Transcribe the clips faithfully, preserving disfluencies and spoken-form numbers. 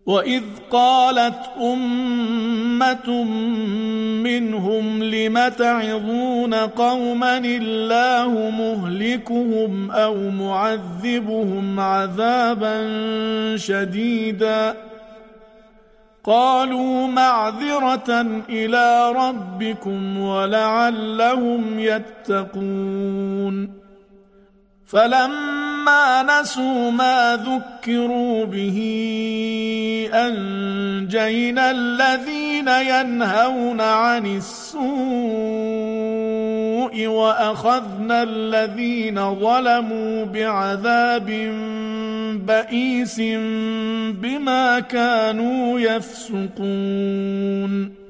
وإذ قالت أمة منهم لم تعظون قوما الله مهلكهم أو معذبهم عذابا شديدا قالوا معذرة إلى ربكم ولعلهم يتقون فلما نسوا ما ذكروا به أنجينا الذين ينهون عن السوء وأخذنا الذين ظلموا بعذاب بئيس بما كانوا يفسقون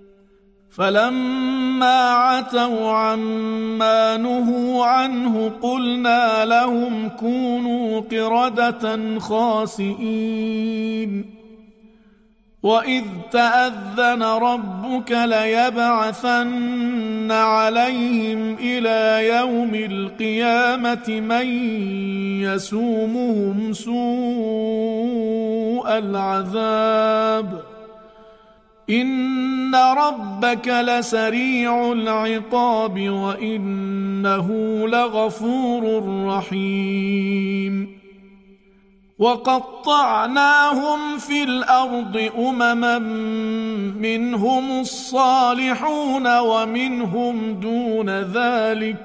فلما عتوا عما نهوا عنه قلنا لهم كونوا قردة خاسئين وإذ تأذن ربك ليبعثن عليهم إلى يوم القيامة من يسومهم سوء العذاب إن ربك لسريع العقاب وإنه لغفور رحيم وقطعناهم في الأرض أمما منهم الصالحون ومنهم دون ذلك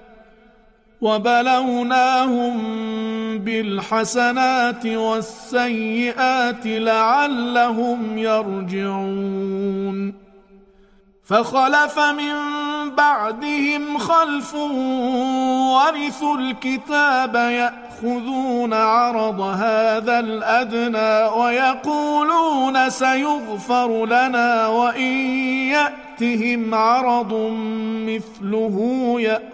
وبلوناهم بالحسنات والسيئات لعلهم يرجعون فخلف من بعدهم خلف ورثوا الكتاب يأخذون عرض هذا الأدنى ويقولون سيغفر لنا وإن يأتهم عرض مثله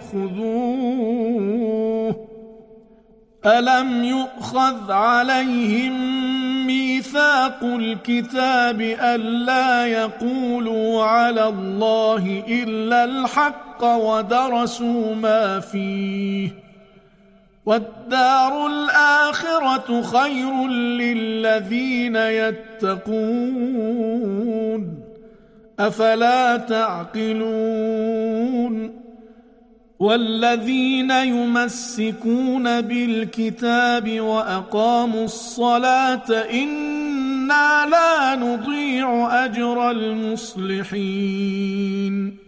يأخذوه ألم يؤخذ عليهم ميثاق الكتاب ألا يقولوا على الله إلا الحق ودرسوا ما فيه والدار الآخرة خير للذين يتقون أفلا تعقلون والذين يمسكون بالكتاب وأقاموا الصلاة إنا لا نضيع أجر المصلحين